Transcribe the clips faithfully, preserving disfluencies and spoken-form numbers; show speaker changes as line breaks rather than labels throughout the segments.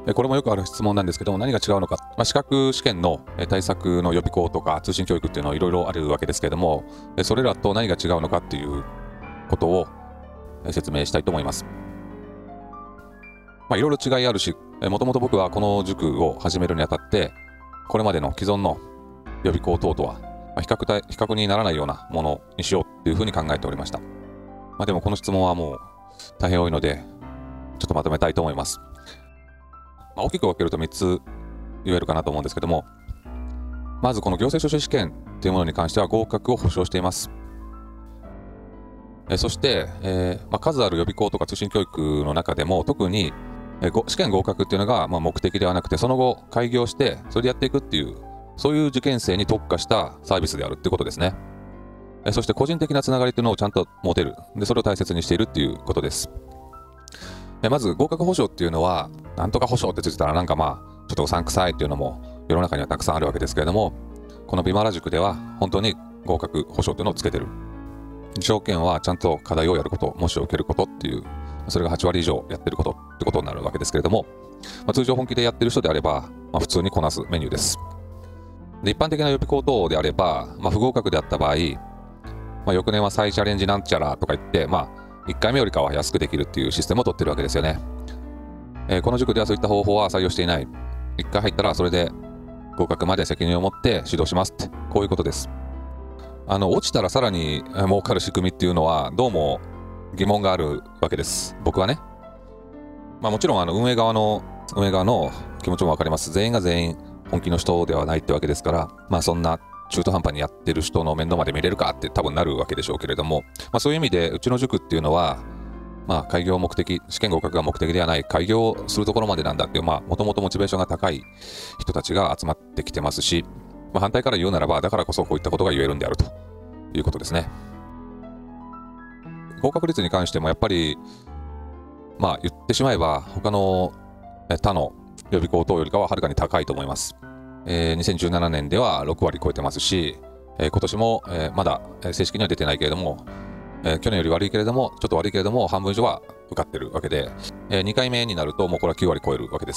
これもよくある質問なんですけども、何が違うのか、まあ、資格試験の対策の予備校とか通信教育っていうのはいろいろあるわけですけれども、それらと何が違うのかっていうことを説明したいと思います。まあ、いろいろ違いあるし、もともと僕はこの塾を始めるにあたって、これまでの既存の予備校等とは比較対比較にならないようなものにしようっていうふうに考えておりました。まあ、でもこの質問はもう大変多いので、ちょっとまとめたいと思います。まあ、大きく分けるとみっつ言えるかなと思うんですけども、まずこの行政書士試験というものに関しては合格を保証しています。えそして、えーまあ、数ある予備校とか通信教育の中でも特に、えー、試験合格っていうのが、まあ、目的ではなくて、その後開業してそれでやっていくっていう、そういう受験生に特化したサービスであるっていうことですね。えそして個人的なつながりっていうのをちゃんと持てる。で、それを大切にしているっていうことです。まず合格保証っていうのは、なんとか保証ってついてたらなんかまあちょっとうさんくさいっていうのも世の中にはたくさんあるわけですけれども、このビマラ塾では本当に合格保証っていうのをつけてる。条件はちゃんと課題をやること、模試を受けることっていう、それがはちわり以上やってることってことになるわけですけれども、まあ、通常本気でやってる人であれば、まあ、普通にこなすメニューです。で、一般的な予備校等であれば、まあ、不合格であった場合、まあ、翌年は再チャレンジなんちゃらとか言って、まあいっかいめよりかは安くできるっていうシステムを取ってるわけですよね。えー、この塾ではそういった方法は採用していない。いっかい入ったらそれで合格まで責任を持って指導しますって、こういうことです。あの落ちたらさらに儲かる仕組みっていうのはどうも疑問があるわけです、僕はね。まあ、もちろんあの運営側の運営側の気持ちもわかります。全員が全員本気の人ではないってわけですから、まあそんな中途半端にやってる人の面倒まで見れるかって多分なるわけでしょうけれども、まあ、そういう意味でうちの塾っていうのは、まあ、開業目的、試験合格が目的ではない、開業するところまでなんだっていう、まあ、もともとモチベーションが高い人たちが集まってきてますし、まあ、反対から言うならば、だからこそこういったことが言えるんであるということですね。合格率に関してもやっぱり、まあ、言ってしまえば、他の他の予備校等よりかははるかに高いと思います。えー、にせんじゅうななねんではろくわり超えてますし、えー、今年も、えー、まだ正式には出てないけれども、えー、去年より悪いけれども、ちょっと悪いけれども、半分以上は受かってるわけで、えー、にかいめになるともうこれはきゅうわり超えるわけです。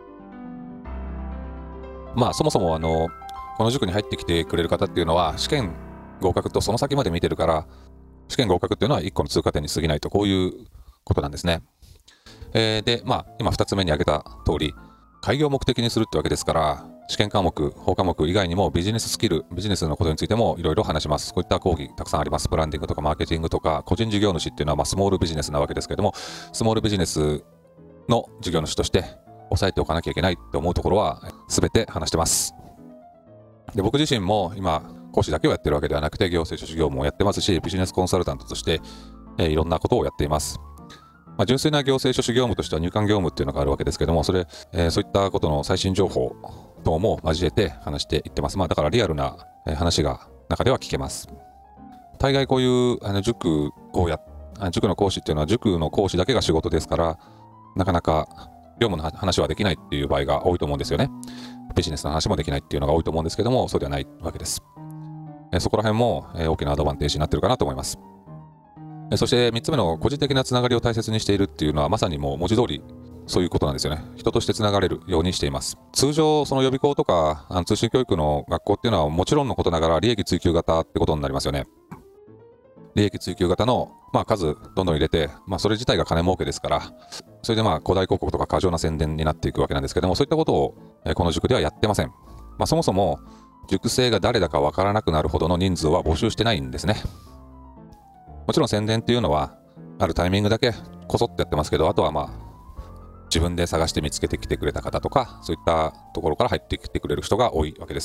まあそもそもあのこの塾に入ってきてくれる方っていうのは試験合格とその先まで見てるから、試験合格っていうのはいっこの通過点に過ぎないと、こういうことなんですね。えー、でまあ今ふたつめに挙げた通り、開業を目的にするってわけですから、試験科目、法科目以外にもビジネススキル、ビジネスのことについてもいろいろ話します。こういった講義たくさんあります。ブランディングとかマーケティングとか、個人事業主っていうのはまあスモールビジネスなわけですけれども、スモールビジネスの事業主として押さえておかなきゃいけないと思うところは全て話してます。で、僕自身も今講師だけをやってるわけではなくて、行政書士業務をやってますし、ビジネスコンサルタントとして、えー、いろんなことをやっています。まあ、純粋な行政書士業務としては入管業務っていうのがあるわけですけども、それ、えー、そういったことの最新情報等も交えて話していってます。まあ、だからリアルな話が中では聞けます。大概こういうあの塾をや塾の講師っていうのは塾の講師だけが仕事ですから、なかなか業務の話はできないっていう場合が多いと思うんですよね。ビジネスの話もできないっていうのが多いと思うんですけども、そうではないわけです。えー、そこら辺も、えー、大きなアドバンテージになってるかなと思います。そしてみっつめの個人的なつながりを大切にしているっていうのは、まさにもう文字通りそういうことなんですよね。人としてつながれるようにしています。通常その予備校とかあの通信教育の学校っていうのはもちろんのことながら利益追求型ってことになりますよね。利益追求型の、まあ、数どんどん入れて、まあ、それ自体が金儲けですから、それでまあ古代広告とか過剰な宣伝になっていくわけなんですけども、そういったことをこの塾ではやってません。まあ、そもそも塾生が誰だかわからなくなるほどの人数は募集してないんですね。もちろん宣伝っていうのはあるタイミングだけこそってやってますけど、あとはまあ自分で探して見つけてきてくれた方とか、そういったところから入ってきてくれる人が多いわけです。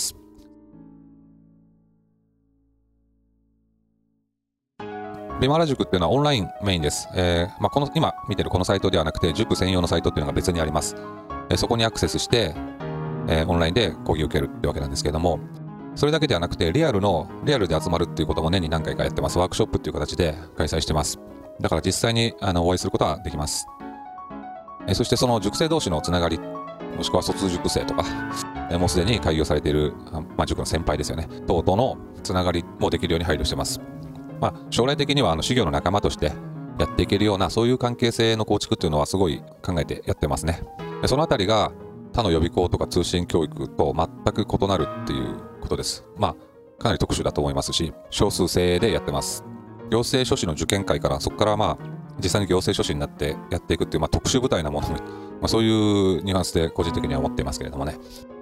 ビマラ塾っていうのはオンラインメインです。えーまあ、この今見てるこのサイトではなくて、塾専用のサイトっていうのが別にあります。えー、そこにアクセスして、えー、オンラインで講義を受けるってわけなんですけれども、それだけではなくてリアルのリアルで集まるっていうことも年に何回かやってます。ワークショップっていう形で開催してます。だから実際にあのお会いすることはできます。えそしてその塾生同士のつながり、もしくは卒塾生とか、えもうすでに開業されている、まあ、塾の先輩ですよね、等々のつながりもできるように配慮してます。まあ、将来的にはあの修行の仲間としてやっていけるような、そういう関係性の構築っていうのはすごい考えてやってますね。 でそのあたりが他の予備校とか通信教育と全く異なるっていうことです。まあかなり特殊だと思いますし、少数制でやってます。行政書士の受験会から、そこからまあ実際に行政書士になってやっていくっていう、まあ、特殊部隊なもの、まあ、そういうニュアンスで個人的には思っていますけれどもね。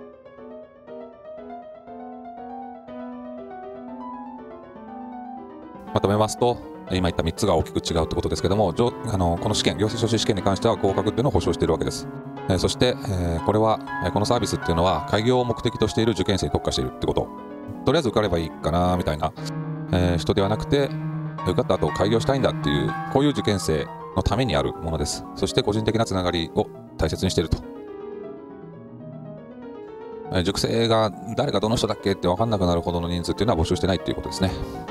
まとめますと、今言ったみっつが大きく違うってことですけども、あのこの試験、行政書士試験に関しては合格っていうのを保証しているわけです。えー、そして、えー、これは、このサービスっていうのは開業を目的としている受験生に特化しているってこと。とりあえず受かればいいかなみたいな、えー、人ではなくて、受かった後開業したいんだっていう、こういう受験生のためにあるものです。そして個人的なつながりを大切にしていると。えー、塾生が誰がどの人だっけって分かんなくなるほどの人数っていうのは募集してないっていうことですね。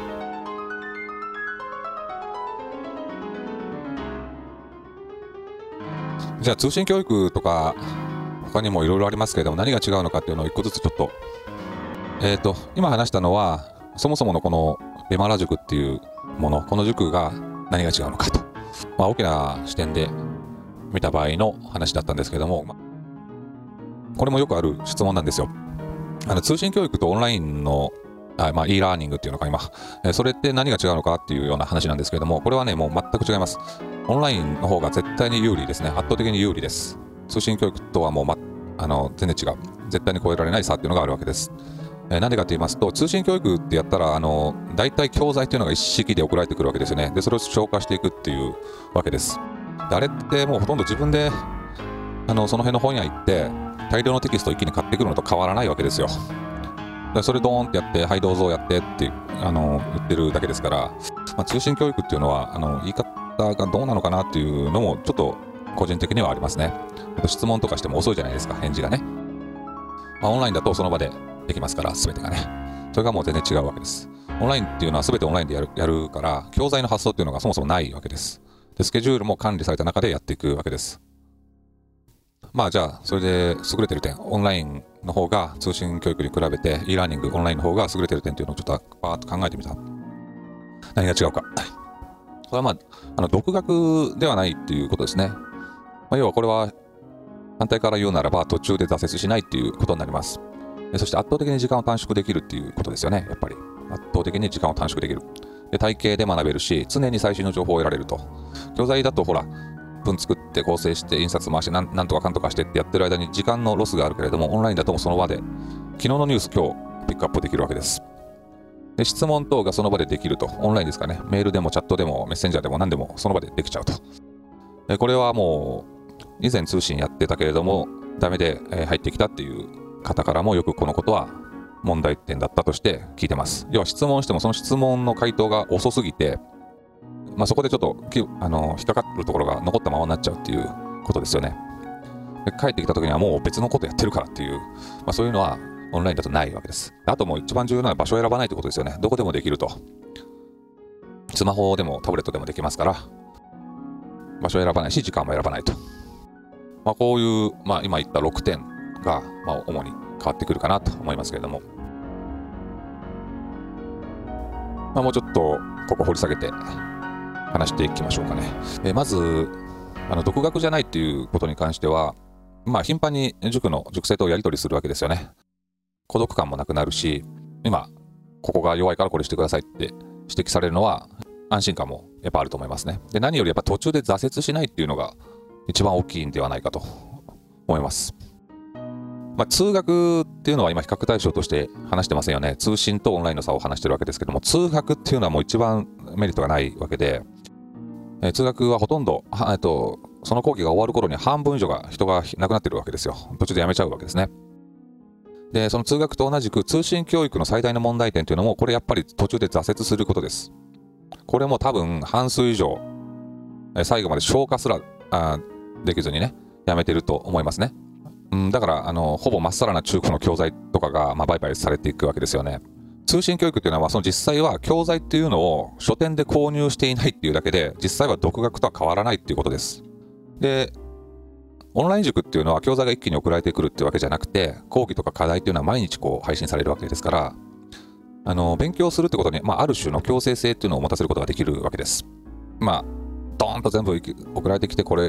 じゃあ通信教育とか他にもいろいろありますけれども、何が違うのかっていうのを一個ずつちょっと、えっと今話したのはそもそものこのベマラ塾っていうもの、この塾が何が違うのかと、まあ、大きな視点で見た場合の話だったんですけども、これもよくある質問なんですよ。あの通信教育とオンラインのあ、まあ、e ラーニングっていうのか今、えそれって何が違うのかっていうような話なんですけれども、これはねもう全く違います。オンラインの方が絶対に有利ですね。圧倒的に有利です。通信教育とはもう、ま、あの全然違う、絶対に超えられない差っていうのがあるわけです。えー、なんでかと言いますと、通信教育ってやったらあの大体教材っていうのが一式で送られてくるわけですよね。でそれを消化していくっていうわけです。であれってもうほとんど自分であのその辺の本屋行って大量のテキストを一気に買ってくるのと変わらないわけですよ。でそれドーンってやって、はいどうぞやってってあの言ってるだけですから、まあ、通信教育っていうのはあの言い方がどうなのかなっていうのもちょっと個人的にはありますね。質問とかしても遅いじゃないですか、返事がね。まあ、オンラインだとその場でできますから、全てがね。それがもう全然違うわけです。オンラインっていうのは全てオンラインでやる、やるから、教材の発送っていうのがそもそもないわけです。で、スケジュールも管理された中でやっていくわけです。まあじゃあ、それで優れてる点、オンラインの方が通信教育に比べて e ラーニング、オンラインの方が優れてる点っていうのをちょっとバーッと考えてみた。何が違うか。これはまあ、あの独学ではないっていうことですね。まあ、要はこれは反対から言うならば途中で挫折しないっていうことになります。そして圧倒的に時間を短縮できるっていうことですよね。やっぱり圧倒的に時間を短縮できる。で体系で学べるし、常に最新の情報を得られると。教材だとほら文作って構成して印刷回してなんなんとかかんとかしてってやってる間に時間のロスがあるけれども、オンラインだともその場で昨日のニュース今日ピックアップできるわけです。で質問等がその場でできると。オンラインですかね。メールでもチャットでもメッセンジャーでも何でもその場でできちゃうと。でこれはもう以前通信やってたけれどもダメで入ってきたっていう方からもよくこのことは問題点だったとして聞いてます。要は質問してもその質問の回答が遅すぎて、まあ、そこでちょっとあの引っかかるところが残ったままになっちゃうっていうことですよね。で帰ってきた時にはもう別のことやってるからっていう、まあ、そういうのはオンラインだとないわけです。あともう一番重要なのは場所を選ばないということですよね。どこでもできると。スマホでもタブレットでもできますから、場所を選ばないし時間も選ばないと。まあ、こういう、まあ、今言ったろくてんが、まあ、主に変わってくるかなと思いますけれども、まあ、もうちょっとここ掘り下げて話していきましょうかね。えー、まずあの独学じゃないっていうことに関しては、まあ、頻繁に塾の塾生とやり取りするわけですよね。孤独感もなくなるし、今ここが弱いからこれしてくださいって指摘されるのは安心感もやっぱあると思いますね。で何よりやっぱ途中で挫折しないっていうのが一番大きいんではないかと思います。まあ、通学っていうのは今比較対象として話してませんよね。通信とオンラインの差を話してるわけですけども、通学っていうのはもう一番メリットがないわけで、えー、通学はほとんど、えっと、その講義が終わる頃に半分以上が人が亡くなってるわけですよ。途中でやめちゃうわけですね。でその通学と同じく通信教育の最大の問題点というのも、これやっぱり途中で挫折することです。これも多分半数以上、えー、最後まで消化すらあできずにねやめてると思いますね。うん、だからあのほぼまっさらな中古の教材とかが、まあ、売買されていくわけですよね。通信教育っていうのは、その実際は教材っていうのを書店で購入していないっていうだけで、実際は独学とは変わらないっていうことです。でオンライン塾っていうのは教材が一気に送られてくるっていうわけじゃなくて、講義とか課題っていうのは毎日こう配信されるわけですから、あの勉強するってことに、まあ、ある種の強制性っていうのを持たせることができるわけです。まあドーンと全部送られてきて、これ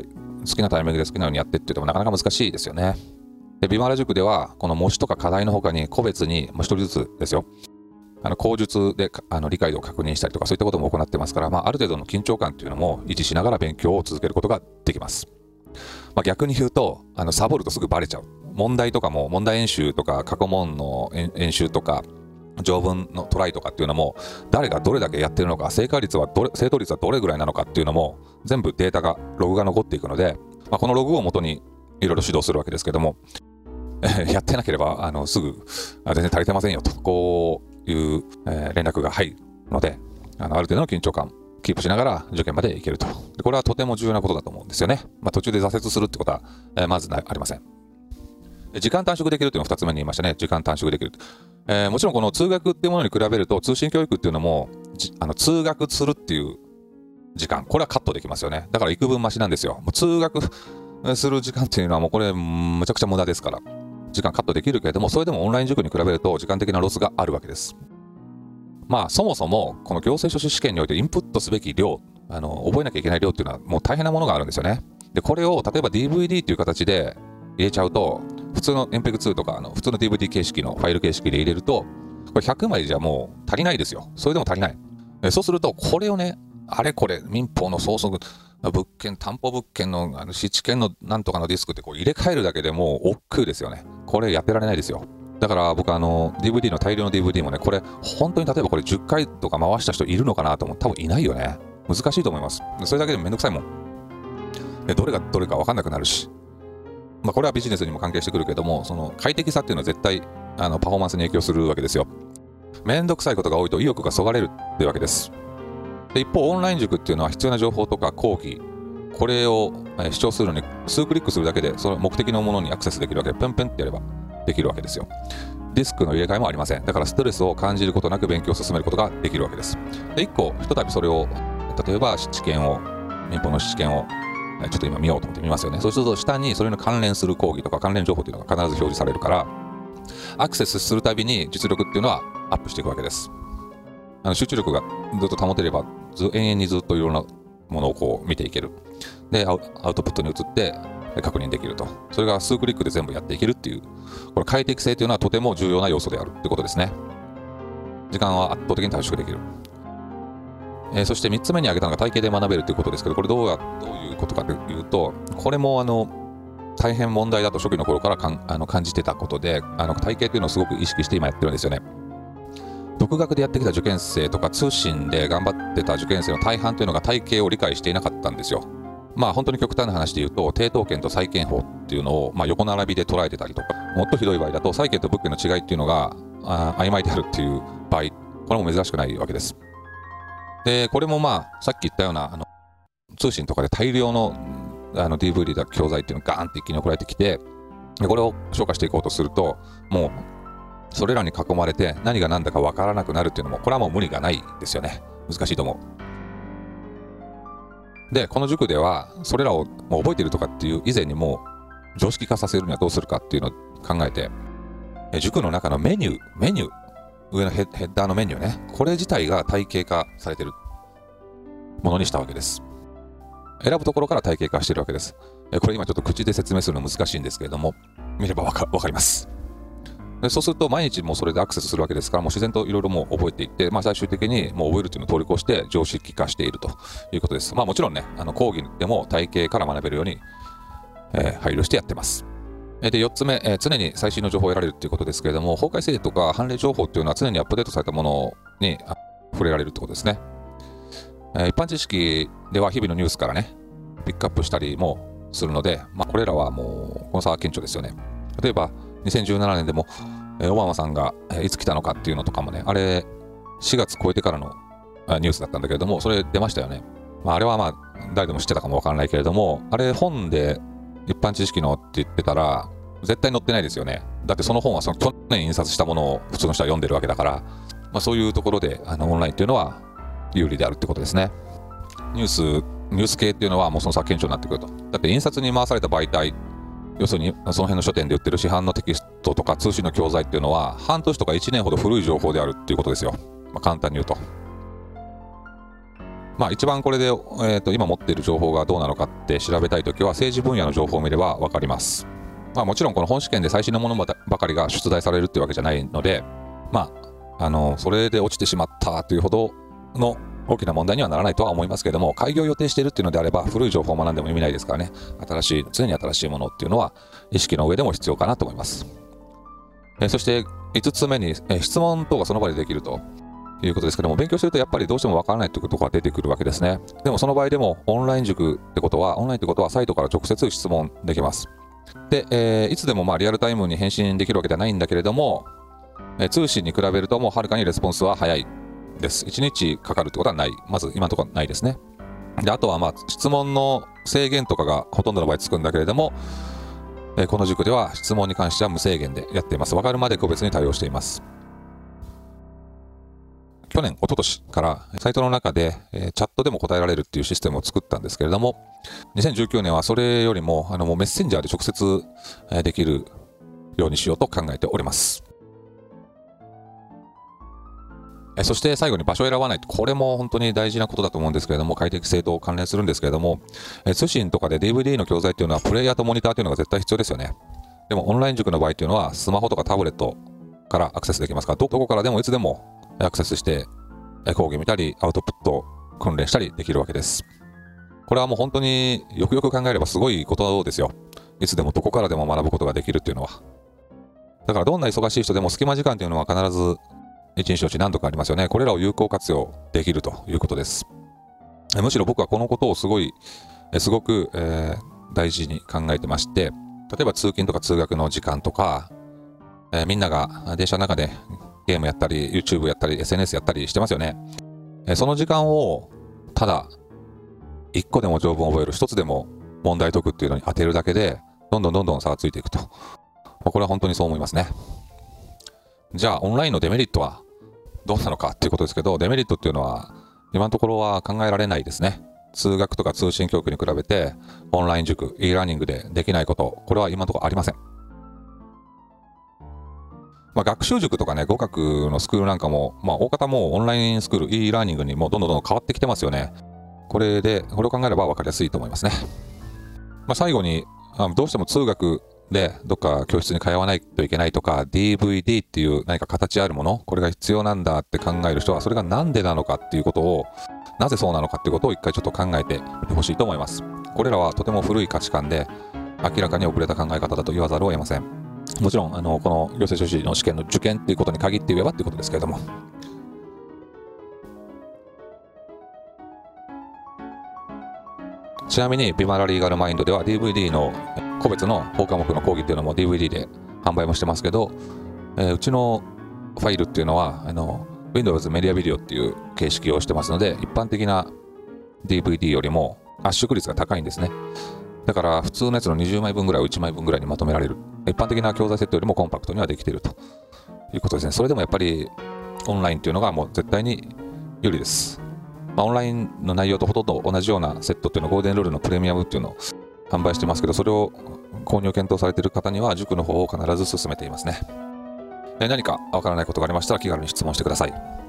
好きなタイミングで好きなようにやってって言ってもなかなか難しいですよね。で、ビマーラ塾では、この模試とか課題の他に個別に一人ずつですよ。あの口述であの理解度を確認したりとかそういったことも行ってますから、まあ、ある程度の緊張感というのも維持しながら勉強を続けることができます。まあ、逆に言うとあのサボるとすぐバレちゃう。問題とかも問題演習とか過去問の演習とか条文のトライとかっていうのも誰がどれだけやってるのか、正解率はどれ正答率はどれぐらいなのかっていうのも全部データがログが残っていくので、まあ、このログを元にいろいろ指導するわけですけども、やってなければあのすぐ全然足りてませんよとこういう、えー、連絡が入るので、あのある程度の緊張感キープしながら受験までいけると。でこれはとても重要なことだと思うんですよね。まあ、途中で挫折するってことは、えー、まずありません。時間短縮できるというのをふたつめに言いましたね。時間短縮できる、えー、もちろんこの通学っていうものに比べると通信教育っていうのもあの通学するっていう時間、これはカットできますよね。だから幾分増しなんですよ。もう通学する時間っていうのはもうこれむちゃくちゃ無駄ですから、時間カットできるけれども、それでもオンライン塾に比べると時間的なロスがあるわけです。まあそもそもこの行政書士試験においてインプットすべき量、あの覚えなきゃいけない量っていうのはもう大変なものがあるんですよね。でこれを例えば ディーブイディー っていう形で入れちゃうと、普通の エムペグツー とかあの普通の ディーブイディー 形式のファイル形式で入れると、これひゃくまいじゃもう足りないですよ。それでも足りない。えそうするとこれをね、あれこれ民法の相続物件、担保物件のあの質権のなんとかのディスクってこう入れ替えるだけでもう億劫ですよね。これやってられないですよ。だから僕あの ディーブイディー の大量の ディーブイディー もね、これ本当に例えばこれじゅっかいとか回した人いるのかなと思う。多分いないよね。難しいと思います。それだけでもめんどくさいもん。でどれがどれか分かんなくなるし、まあ、これはビジネスにも関係してくるけども、その快適さっていうのは絶対あのパフォーマンスに影響するわけですよ。めんどくさいことが多いと意欲がそがれるっていうわけです。で一方オンライン塾っていうのは必要な情報とか講義、これを視聴するのに数クリックするだけでその目的のものにアクセスできるわけで、プンプンってやればできるわけですよ。ディスクの入れ替えもありません。だからストレスを感じることなく勉強を進めることができるわけです。でいっこひとたびそれを例えば試験を民法の試験をちょっと今見ようと思って見ますよね。そうすると下にそれに関連する講義とか関連情報というのが必ず表示されるから、アクセスするたびに実力っていうのはアップしていくわけです。あの集中力がずっと保てればず永遠にずっといろんなものをこう見ていける。でアウトプットに移って確認できると。それが数クリックで全部やっていけるっていう、これ快適性というのはとても重要な要素であるってことですね。時間は圧倒的に短縮できる。えー、そしてみっつめに挙げたのが体系で学べるということですけど、これどうやどういうことかというと、これもあの大変問題だと初期の頃からかんあの感じてたことで、あの体系というのをすごく意識して今やってるんですよね。独学でやってきた受験生とか通信で頑張ってた受験生の大半というのが体系を理解していなかったんですよ。まあ本当に極端な話で言うと、抵当権と債権法っていうのをまあ横並びで捉えてたりとか、もっとひどい場合だと債権と物件の違いっていうのがあ曖昧であるっていう場合、これも珍しくないわけです。でこれもまあさっき言ったようなあの通信とかで大量のあの ディーブイディー だ教材っていうのがガーンって一気に送られてきて、でこれを消化していこうとすると、もうそれらに囲まれて何が何だか分からなくなるっていうのも、これはもう無理がないですよね。難しいと思う。でこの塾ではそれらをもう覚えているとかっていう以前にもう常識化させるにはどうするかっていうのを考えて、塾の中のメニューメニュー上のヘッダーのメニューね、これ自体が体系化されているものにしたわけです。選ぶところから体系化しているわけです。これ今ちょっと口で説明するの難しいんですけれども、見ればわか、わかります。でそうすると毎日もうそれでアクセスするわけですから、もう自然といろいろもう覚えていって、まあ、最終的にもう覚えるというのを通り越して常識化しているということです。まあもちろんね、あの講義でも体系から学べるように、えー、配慮してやってます。でよっつめ、えー、常に最新の情報を得られるということですけれども、法改正とか判例情報というのは常にアップデートされたものに触れられるということですね。えー、一般知識では日々のニュースからねピックアップしたりもするので、まあ、これらはもうこの差は顕著ですよね。例えばにせんじゅうななねんでも、えー、オバマさんが、えー、いつ来たのかっていうのとかもね、あれしがつ超えてからのニュースだったんだけれども、それ出ましたよね。まあ、あれはまあ誰でも知ってたかもわからないけれども、あれ本で一般知識のって言ってたら絶対載ってないですよね。だってその本はその去年印刷したものを普通の人は読んでるわけだから、まあ、そういうところであのオンラインっていうのは有利であるってことですね。ニュースニュース系っていうのはもうその差顕著になってくると。だって印刷に回された媒体、要するにその辺の書店で売ってる市販のテキストとか通信の教材っていうのは半年とかいちねんほど古い情報であるっていうことですよ。まあ、簡単に言うと。 まあ一番これで、えーと、今持っている情報がどうなのかって調べたいときは政治分野の情報を見ればわかります。まあもちろんこの本試験で最新のものばかりが出題されるっていうわけじゃないので、まあ、あの、それで落ちてしまったというほどの大きな問題にはならないとは思いますけれども、開業を予定しているっていうのであれば古い情報を学んでも意味ないですからね、新しい、常に新しいものっていうのは意識の上でも必要かなと思います。えー、そしていつつめに、えー、質問等がその場でできるということですけども、勉強してるとやっぱりどうしてもわからないというところが出てくるわけですね。でもその場合でもオンライン塾ってことは、オンラインってことはサイトから直接質問できます。で、えー、いつでもまあリアルタイムに返信できるわけではないんだけれども、えー、通信に比べるともうはるかにレスポンスは早いです。いちにちかかるってことはない。まず今のところないですね。で、あとはまあ質問の制限とかがほとんどの場合つくんだけれども、えー、この塾では質問に関しては無制限でやっています。わかるまで個別に対応しています。去年、一昨年からサイトの中で、えー、チャットでも答えられるっていうシステムを作ったんですけれども、にせんじゅうきゅうねんはそれよりもあのもうメッセンジャーで直接、えー、できるようにしようと考えております。えー、そして最後に場所を選ばない。これも本当に大事なことだと思うんですけれども、快適性と関連するんですけれども、えー、通信とかで ディーブイディー の教材っていうのはプレイヤーとモニターというのが絶対必要ですよね。でもオンライン塾の場合っていうのはスマホとかタブレットからアクセスできますから、どこからでもいつでもアクセスして講義見たりアウトプット訓練したりできるわけです。これはもう本当によくよく考えればすごいことですよ。いつでもどこからでも学ぶことができるっていうのは。だからどんな忙しい人でも隙間時間というのは必ず一日のうち何度かありますよね。これらを有効活用できるということです。むしろ僕はこのことをすごいすごく、えー、大事に考えてまして、例えば通勤とか通学の時間とか、えー、みんなが電車の中でゲームやったり YouTube やったり エスエヌエス やったりしてますよね。えその時間をただ一個でも条文を覚える、一つでも問題解くっていうのに当てるだけでどんどんどんどん差がついていくと、まあ、これは本当にそう思いますね。じゃあオンラインのデメリットはどうなのかっていうことですけど、デメリットっていうのは今のところは考えられないですね。通学とか通信教育に比べてオンライン塾 e ラーニングでできないこと、これは今のところありません。まあ、学習塾とかね、語学のスクールなんかも、まあ、大方もうオンラインスクール、e ラーニングにもうどんどんどんどん変わってきてますよね。これで、これを考えれば分かりやすいと思いますね。まあ、最後に、どうしても通学でどっか教室に通わないといけないとか、ディーブイディー っていう何か形あるもの、これが必要なんだって考える人は、それがなんでなのかっていうことを、なぜそうなのかっていうことを一回ちょっと考えてみてほしいと思います。これらはとても古い価値観で、明らかに遅れた考え方だと言わざるを得ません。もちろんあのこの行政書士の試験の受験っていうことに限って言えばっていうことですけれども、ちなみにビマラリーガルマインドでは ディーブイディー の個別の法科目の講義っていうのも ディーブイディー で販売もしてますけど、えー、うちのファイルっていうのはあの Windows メディアビデオっていう形式をしてますので、一般的な ディーブイディー よりも圧縮率が高いんですね。だから普通のやつのにじゅうまいぶんぐらいをいちまいぶんぐらいにまとめられる。一般的な教材セットよりもコンパクトにはできているということですね。それでもやっぱりオンラインっていうのがもう絶対に有利です。まあ、オンラインの内容とほとんど同じようなセットっていうのをゴールデンルールのプレミアムっていうのを販売してますけど、それを購入検討されている方には塾の方を必ず勧めていますね。何かわからないことがありましたら気軽に質問してください。